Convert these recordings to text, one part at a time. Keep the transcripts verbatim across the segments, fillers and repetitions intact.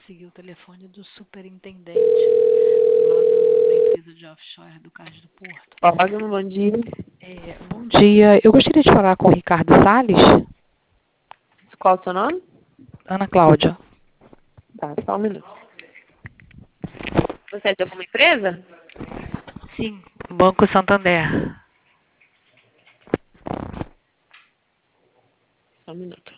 conseguir o telefone do superintendente lá do, da empresa de offshore do Cais do Porto. Olá, bom dia. É, bom dia. Eu gostaria de falar com o Ricardo Salles. Qual é o seu nome? Ana Cláudia. Tá, só um minuto. Você é de alguma empresa? Sim, Banco Santander. Só um minuto.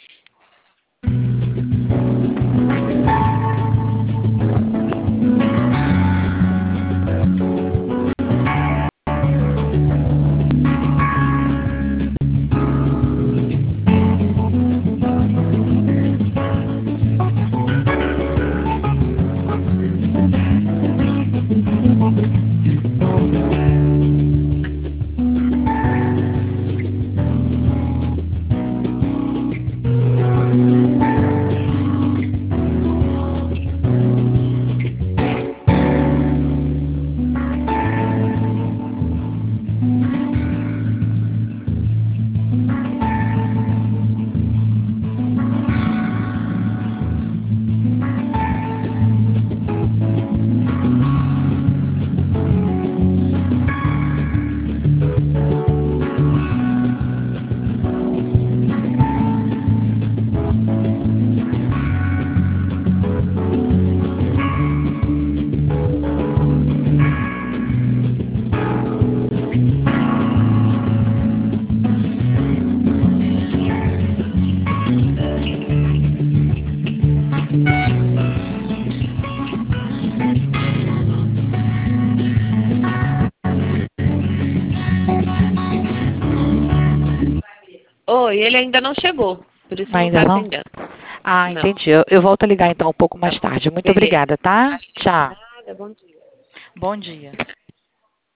Oi, ele ainda não chegou, por isso não Ainda está não? atendendo. Ah, Não. entendi. Eu, eu volto a ligar então um pouco mais tarde. Muito Beleza. obrigada, tá? Tchau. Nada, bom dia. Bom dia.